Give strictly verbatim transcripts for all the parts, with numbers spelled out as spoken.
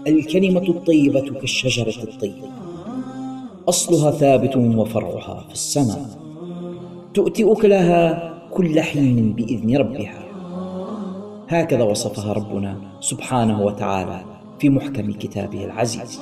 الكلمة الطيبة كالشجرة الطيبة، أصلها ثابت وفرعها في السماء، تؤتي أكلها كل حين بإذن ربها. هكذا وصفها ربنا سبحانه وتعالى في محكم كتابه العزيز.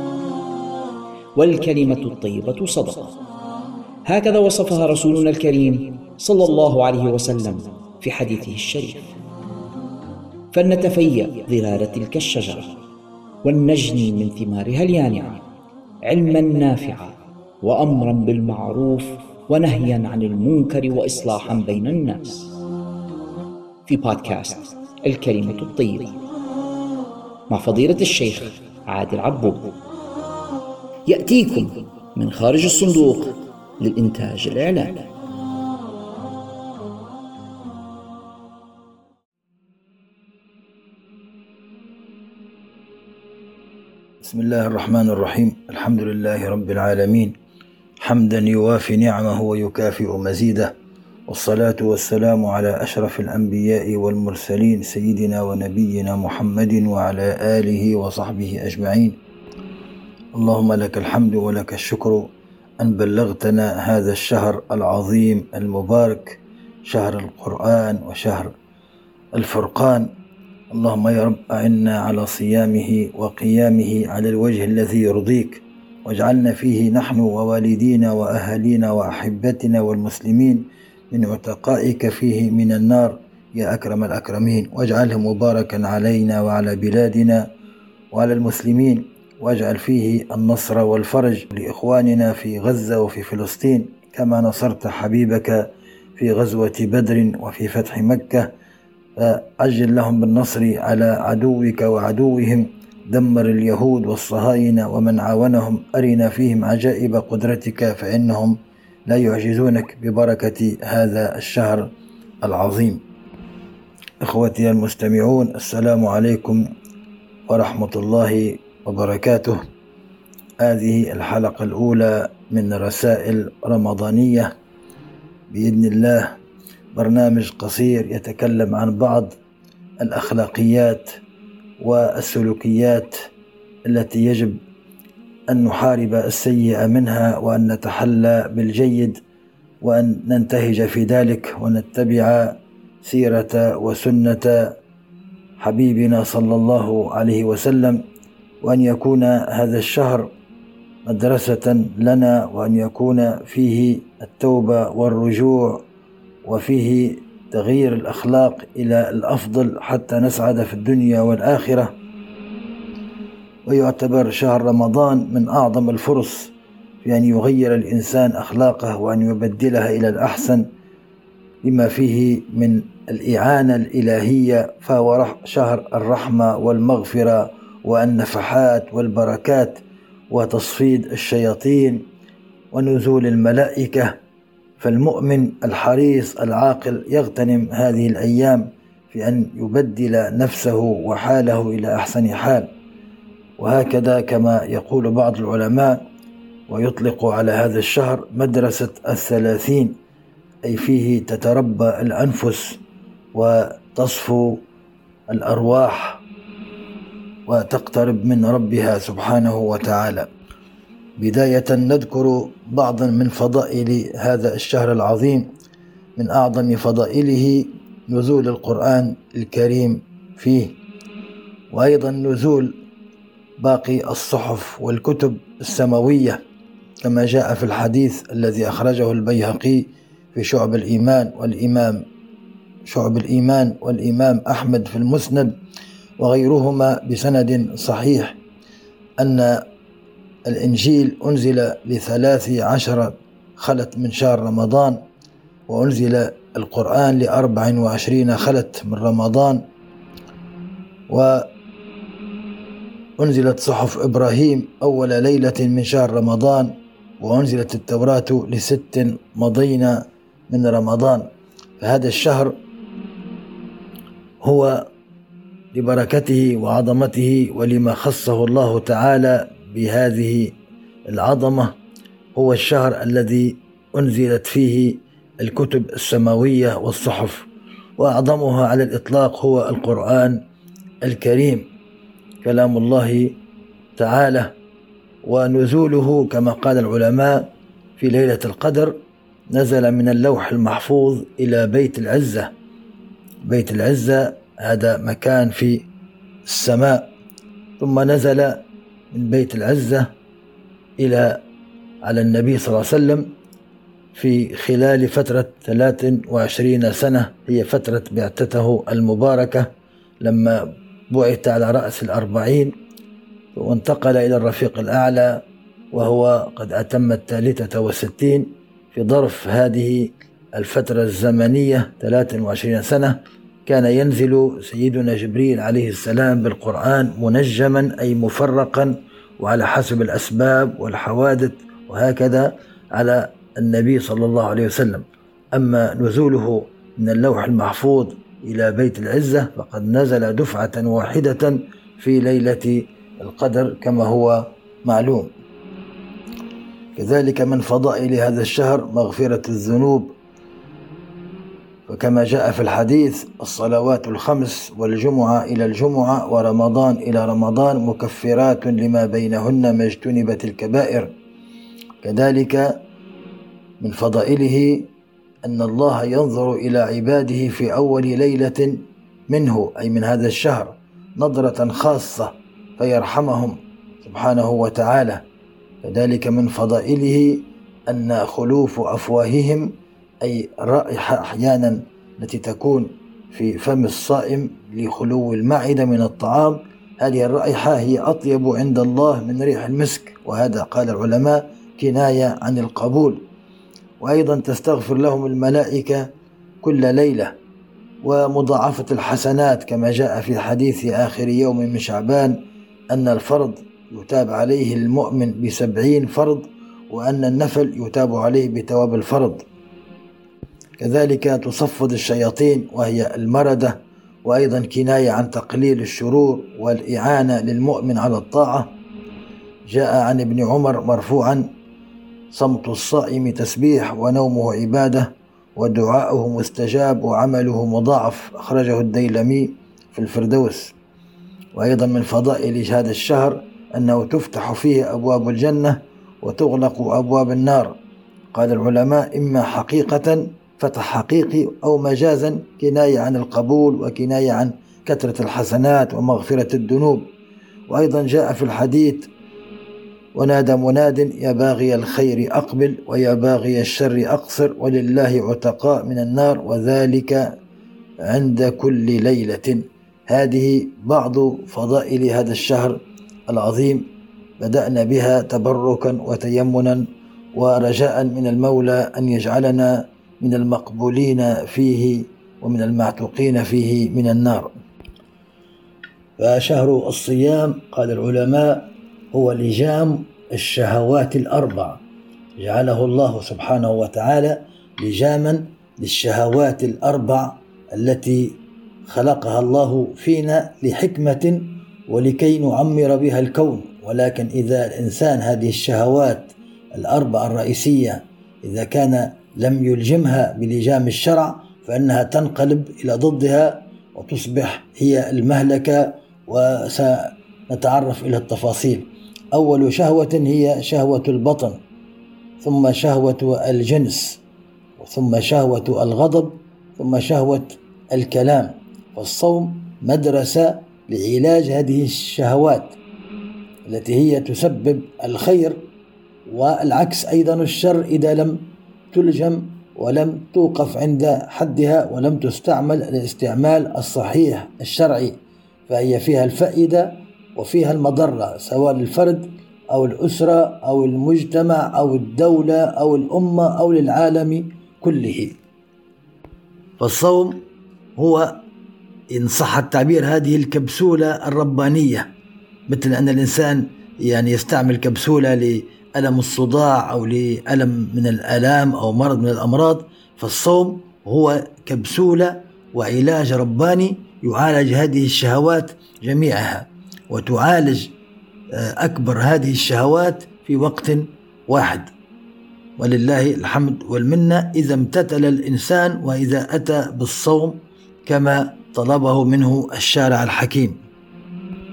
والكلمة الطيبة صدقة، هكذا وصفها رسولنا الكريم صلى الله عليه وسلم في حديثه الشريف. فلنتفيأ ظلال تلك الشجرة ولنجني من ثمارها اليانعة علما نافعا وأمرا بالمعروف ونهيا عن المنكر وإصلاحا بين الناس. في بودكاست الكلمة الطيبة مع فضيلة الشيخ عادل عبود، يأتيكم من خارج الصندوق للإنتاج الإعلامي. بسم الله الرحمن الرحيم. الحمد لله رب العالمين، حمدا يوافي نعمه ويكافئ مزيده، والصلاة والسلام على أشرف الأنبياء والمرسلين سيدنا ونبينا محمد وعلى آله وصحبه أجمعين. اللهم لك الحمد ولك الشكر أن بلغتنا هذا الشهر العظيم المبارك، شهر القرآن وشهر الفرقان. اللهم يا رب أعنا على صيامه وقيامه على الوجه الذي يرضيك، واجعلنا فيه نحن ووالدينا وأهالينا وأحبتنا والمسلمين من عتقائك فيه من النار يا أكرم الأكرمين، واجعله مباركا علينا وعلى بلادنا وعلى المسلمين، واجعل فيه النصر والفرج لإخواننا في غزة وفي فلسطين، كما نصرت حبيبك في غزوة بدر وفي فتح مكة. فعجل لهم بالنصر على عدوك وعدوهم، دمر اليهود والصهاينة ومن عاونهم، أرنا فيهم عجائب قدرتك فإنهم لا يعجزونك ببركة هذا الشهر العظيم. إخوتي المستمعون، السلام عليكم ورحمة الله وبركاته. هذه الحلقة الأولى من رسائل رمضانية بإذن الله، برنامج قصير يتكلم عن بعض الأخلاقيات والسلوكيات التي يجب أن نحارب السيئة منها، وأن نتحلى بالجيد، وأن ننتهج في ذلك ونتبع سيرة وسنة حبيبنا صلى الله عليه وسلم، وأن يكون هذا الشهر مدرسة لنا، وأن يكون فيه التوبة والرجوع، وفيه تغيير الأخلاق إلى الأفضل حتى نسعد في الدنيا والآخرة. ويعتبر شهر رمضان من أعظم الفرص في أن يغير الإنسان أخلاقه وأن يبدلها إلى الأحسن، لما فيه من الإعانة الإلهية، فهو شهر الرحمة والمغفرة والنفحات والبركات وتصفيد الشياطين ونزول الملائكة. فالمؤمن الحريص العاقل يغتنم هذه الأيام في أن يبدل نفسه وحاله إلى أحسن حال. وهكذا كما يقول بعض العلماء ويطلق على هذا الشهر مدرسة الثلاثين، أي فيه تتربى الأنفس وتصفو الأرواح وتقترب من ربها سبحانه وتعالى. بداية نذكر بعضا من فضائل هذا الشهر العظيم. من أعظم فضائله نزول القرآن الكريم فيه، وأيضا نزول باقي الصحف والكتب السماوية، كما جاء في الحديث الذي أخرجه البيهقي في شعب الإيمان والإمام شعب الإيمان والإمام أحمد في المسند وغيرهما بسند صحيح، أن الإنجيل أنزل لثلاث عشر خلت من شهر رمضان، وأنزل القرآن لأربع وعشرين خلت من رمضان، وأنزلت صحف إبراهيم أول ليلة من شهر رمضان، وأنزلت التوراة لست مضين من رمضان. فهذا الشهر هو لبركته وعظمته ولما خصه الله تعالى بهذه العظمة، هو الشهر الذي أنزلت فيه الكتب السماوية والصحف، وأعظمها على الإطلاق هو القرآن الكريم. كلام الله تعالى. ونزوله كما قال العلماء في ليلة القدر نزل من اللوح المحفوظ إلى بيت العزة. بيت العزة هذا مكان في السماء، ثم نزل من بيت العزة إلى على النبي صلى الله عليه وسلم في خلال فترة ثلاث وعشرين سنة، هي فترة بعثته المباركة لما بعث على رأس الأربعين، وانتقل إلى الرفيق الأعلى وهو قد أتم الثالثة والستين. في ظرف هذه الفترة الزمنية ثلاث وعشرين سنة كان ينزل سيدنا جبريل عليه السلام بالقرآن منجما أي مفرقا وعلى حسب الأسباب والحوادث وهكذا على النبي صلى الله عليه وسلم. أما نزوله من اللوح المحفوظ إلى بيت العزة فقد نزل دفعة واحدة في ليلة القدر كما هو معلوم. كذلك من فضائل هذا الشهر مغفرة الذنوب، وكما جاء في الحديث الصلوات الخمس والجمعة إلى الجمعة ورمضان إلى رمضان مكفرات لما بينهن ما اجتنبت الكبائر. كذلك من فضائله أن الله ينظر إلى عباده في أول ليلة منه أي من هذا الشهر نظرة خاصة فيرحمهم سبحانه وتعالى. كذلك من فضائله أن خلوف أفواههم أي رائحة أحيانا التي تكون في فم الصائم لخلو المعدة من الطعام، هذه الرائحة هي أطيب عند الله من ريح المسك، وهذا قال العلماء كناية عن القبول. وأيضا تستغفر لهم الملائكة كل ليلة، ومضاعفة الحسنات كما جاء في حديث آخر يوم من شعبان أن الفرض يتاب عليه المؤمن بسبعين فرض، وأن النفل يتاب عليه بتواب الفرض. كذلك تصفد الشياطين وهي المردة، وأيضا كناية عن تقليل الشرور والإعانة للمؤمن على الطاعة. جاء عن ابن عمر مرفوعا صمت الصائم تسبيح ونومه عبادة ودعاؤه مستجاب وعمله مضاعف، أخرجه الديلمي في الفردوس. وأيضا من فضائل هذا الشهر أنه تفتح فيه أبواب الجنة وتغلق أبواب النار. قال العلماء إما حقيقة فتح حقيقي أو مجازا كناية عن القبول وكناية عن كثرة الحسنات ومغفرة الذنوب. وأيضا جاء في الحديث ونادى مناد يا باغي الخير أقبل ويا باغي الشر أقصر ولله عتقاء من النار وذلك عند كل ليلة. هذه بعض فضائل هذا الشهر العظيم، بدأنا بها تبركا وتيمنا ورجاء من المولى أن يجعلنا من المقبولين فيه ومن المعتوقين فيه من النار. فشهر الصيام قال العلماء هو لجام الشهوات الأربع، جعله الله سبحانه وتعالى لجاما للشهوات الأربع التي خلقها الله فينا لحكمة ولكي نعمر بها الكون. ولكن إذا الإنسان هذه الشهوات الأربع الرئيسية إذا كان لم يلجمها بلجام الشرع فإنها تنقلب إلى ضدها وتصبح هي المهلكة، وسنتعرف إلى التفاصيل. أول شهوة هي شهوة البطن، ثم شهوة الجنس، ثم شهوة الغضب، ثم شهوة الكلام. فالصوم مدرسة لعلاج هذه الشهوات التي هي تسبب الخير، والعكس أيضا الشر إذا لم تلجم ولم توقف عند حدها ولم تستعمل الاستعمال الصحيح الشرعي، فهي فيها الفائدة وفيها المضرة سواء للفرد أو الأسرة أو المجتمع أو الدولة أو الأمة أو للعالم كله. فالصوم هو إن صح التعبير هذه الكبسولة الربانية، مثل أن الإنسان يعني يستعمل كبسولة لألم الصداع أو لألم من الآلام أو مرض من الأمراض، فالصوم هو كبسولة وعلاج رباني يعالج هذه الشهوات جميعها، وتعالج أكبر هذه الشهوات في وقت واحد، ولله الحمد والمنة إذا امتثل الإنسان وإذا أتى بالصوم كما طلبه منه الشارع الحكيم.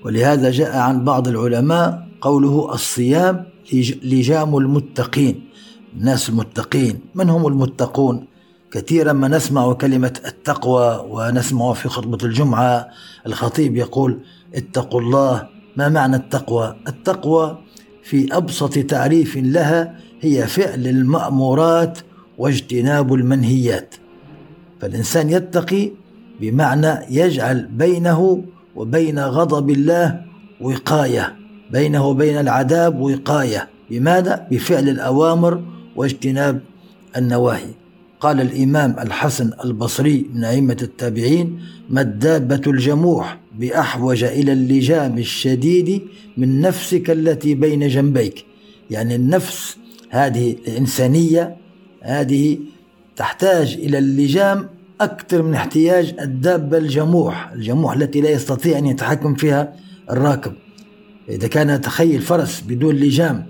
ولهذا جاء عن بعض العلماء قوله الصيام لجام المتقين، الناس المتقين. من هم المتقون؟ كثيرا ما نسمع كلمة التقوى، ونسمع في خطبة الجمعة الخطيب يقول اتقوا الله. ما معنى التقوى؟ التقوى في أبسط تعريف لها هي فعل المأمورات واجتناب المنهيات. فالإنسان يتقي بمعنى يجعل بينه وبين غضب الله وقاية، بينه وبين العذاب وقاية. بماذا؟ بفعل الأوامر واجتناب النواهي. قال الإمام الحسن البصري من أئمة التابعين: ما الدابة الجموح بأحوج إلى اللجام الشديد من نفسك التي بين جنبيك. يعني النفس هذه الإنسانية هذه تحتاج إلى اللجام أكثر من احتياج الدابة الجموح، الجموح التي لا يستطيع أن يتحكم فيها الراكب. إذا كان تخيل فرس بدون لجام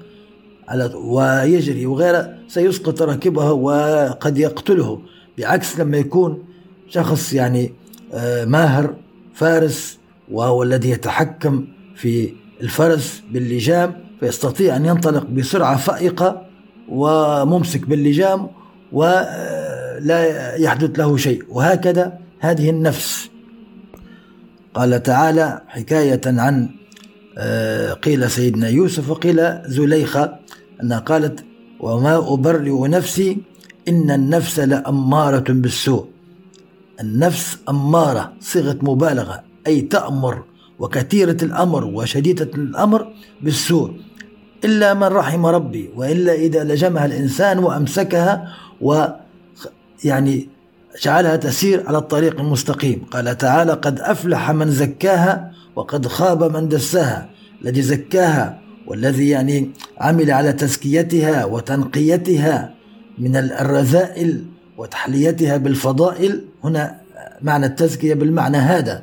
ويجري وغيره سيسقط راكبه وقد يقتله، بعكس لما يكون شخص يعني ماهر فارس وهو الذي يتحكم في الفرس باللجام، فيستطيع أن ينطلق بسرعة فائقة وممسك باللجام ولا يحدث له شيء. وهكذا هذه النفس. قال تعالى حكاية عن قيل سيدنا يوسف وقيل زليخة أنها قالت: وما أبرئ نفسي إن النفس لأمارة بالسوء. النفس أمارة صيغة مبالغة، أي تأمر وكثيرة الأمر وشديدة الأمر بالسوء، إلا من رحم ربي، وإلا إذا لجمها الإنسان وأمسكها ويعني جعلها تسير على الطريق المستقيم. قال تعالى: قد أفلح من زكاها وقد خاب من دساها. الذي زكاها والذي يعني عمل على تزكيتها وتنقيتها من الرذائل وتحليتها بالفضائل. هنا معنى التزكية بالمعنى هذا،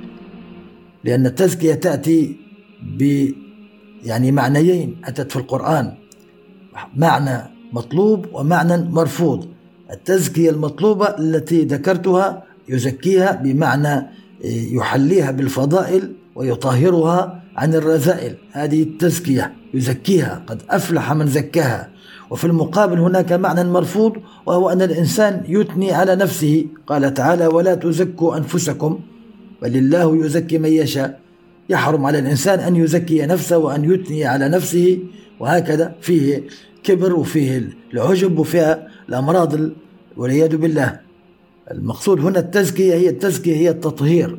لأن التزكية تأتي ب يعني معنيين أتت في القرآن، معنى مطلوب ومعنى مرفوض. التزكية المطلوبة التي ذكرتها يزكيها بمعنى يحليها بالفضائل ويطهرها عن الرذائل، هذه التزكية يزكيها، قد أفلح من زكاها. وفي المقابل هناك معنى مرفوض، وهو أن الإنسان يثني على نفسه. قال تعالى: ولا تزكوا أنفسكم بل الله يزكي من يشاء. يحرم على الإنسان أن يزكي نفسه وأن يثني على نفسه، وهكذا فيه كبر وفيه العجب وفيها الأمراض والعياذ بالله. المقصود هنا التزكية، هي التزكية هي التطهير.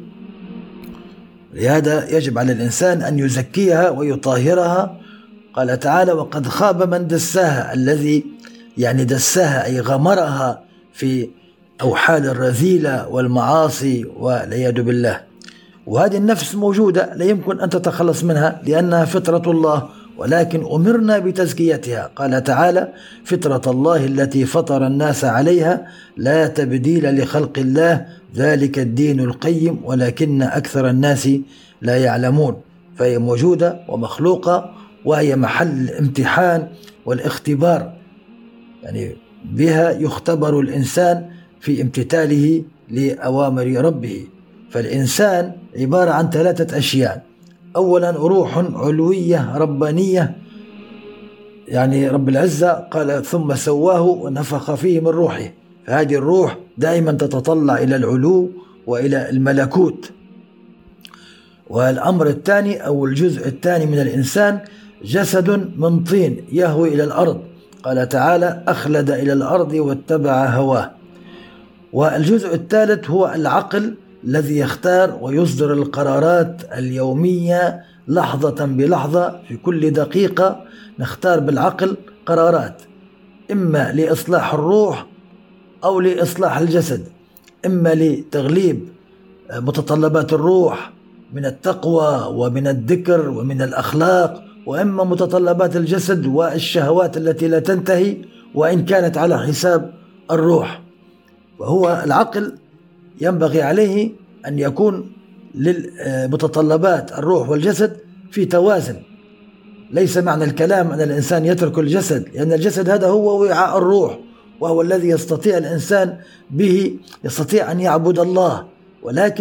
لهذا يجب على الإنسان أن يزكيها ويطهرها. قال تعالى: وقد خاب من دساها. الذي يعني دساها أي غمرها في أوحال الرذيلة والمعاصي والعياذ بالله. وهذه النفس موجودة لا يمكن أن تتخلص منها لأنها فطرة الله، ولكن أمرنا بتزكيتها. قال تعالى: فطرة الله التي فطر الناس عليها لا تبديل لخلق الله ذلك الدين القيم ولكن أكثر الناس لا يعلمون. فهي موجودة ومخلوقة، وهي محل الامتحان والاختبار، يعني بها يختبر الإنسان في امتثاله لأوامر ربه. فالإنسان عبارة عن ثلاثة أشياء: أولا روح علوية ربانية، يعني رب العزة قال: ثم سواه ونفخ فيه من روحه. فهذه الروح دائما تتطلع إلى العلو وإلى الملكوت. والأمر الثاني أو الجزء الثاني من الإنسان جسد من طين يهوي إلى الأرض. قال تعالى: أخلد إلى الأرض واتبع هواه. والجزء الثالث هو العقل الذي يختار ويصدر القرارات اليومية لحظة بلحظة. في كل دقيقة نختار بالعقل قرارات، إما لإصلاح الروح أو لإصلاح الجسد، إما لتغليب متطلبات الروح من التقوى ومن الذكر ومن الأخلاق، وإما متطلبات الجسد والشهوات التي لا تنتهي وإن كانت على حساب الروح. وهو العقل ينبغي عليه أن يكون للمتطلبات الروح والجسد في توازن. ليس معنى الكلام أن الإنسان يترك الجسد، لأن الجسد هذا هو وعاء الروح، وهو الذي يستطيع الإنسان به يستطيع أن يعبد الله، ولكن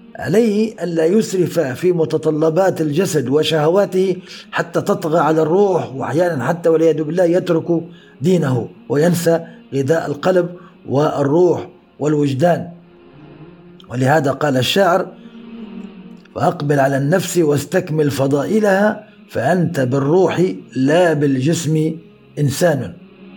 عليه ألا يسرف في متطلبات الجسد وشهواته حتى تطغى على الروح، وأحيانا حتى والعياذ بالله يترك دينه وينسى غذاء القلب والروح والوجدان. ولهذا قال الشاعر: فأقبل على النفس واستكمل فضائلها، فأنت بالروح لا بالجسم إنسان.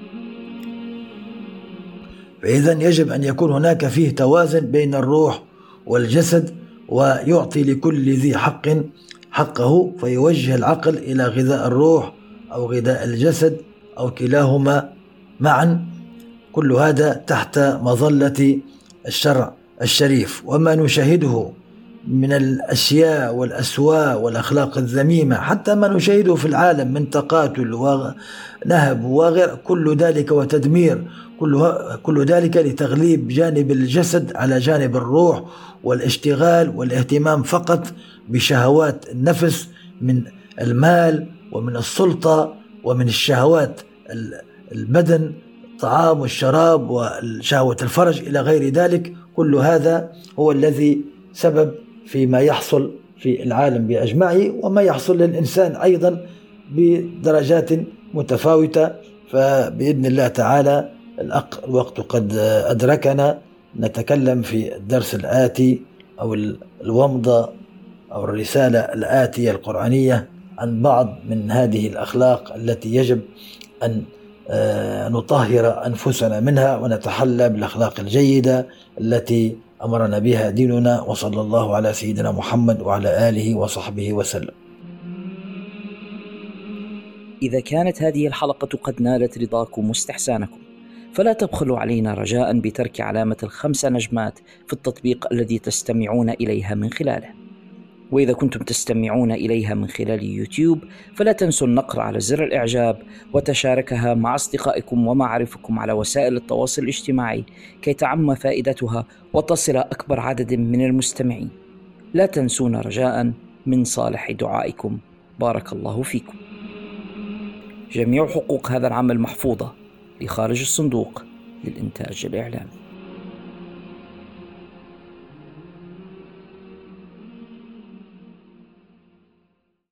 فإذا يجب أن يكون هناك فيه توازن بين الروح والجسد، ويعطي لكل ذي حق حقه، فيوجه العقل إلى غذاء الروح أو غذاء الجسد أو كلاهما معا، كل هذا تحت مظلة الشرع الشريف. وما نشاهده من الأشياء والأسواء والأخلاق الذميمة، حتى ما نشاهده في العالم من تقاتل ونهب وغير، كل ذلك وتدمير، كل كل ذلك لتغليب جانب الجسد على جانب الروح، والاشتغال والاهتمام فقط بشهوات النفس من المال ومن السلطة ومن الشهوات البدن، الطعام والشراب وشهوة الفرج إلى غير ذلك. كل هذا هو الذي سبب فيما يحصل في العالم بأجمعه، وما يحصل للإنسان أيضا بدرجات متفاوتة. فبإذن الله تعالى الوقت قد أدركنا، نتكلم في الدرس الآتي أو الومضة أو الرسالة الآتية القرآنية عن بعض من هذه الأخلاق التي يجب أن نطهر أنفسنا منها ونتحلى بالأخلاق الجيدة التي أمرنا بها ديننا. وصلى الله على سيدنا محمد وعلى آله وصحبه وسلم. إذا كانت هذه الحلقة قد نالت رضاكم واستحسانكم، فلا تبخلوا علينا رجاء بترك علامة الخمس نجمات في التطبيق الذي تستمعون إليها من خلاله. وإذا كنتم تستمعون إليها من خلال يوتيوب، فلا تنسوا النقر على زر الإعجاب وتشاركها مع أصدقائكم ومعارفكم على وسائل التواصل الاجتماعي كي تعم فائدتها وتصل أكبر عدد من المستمعين. لا تنسونا رجاء من صالح دعائكم. بارك الله فيكم. جميع حقوق هذا العمل محفوظة لخارج الصندوق للإنتاج الإعلامي.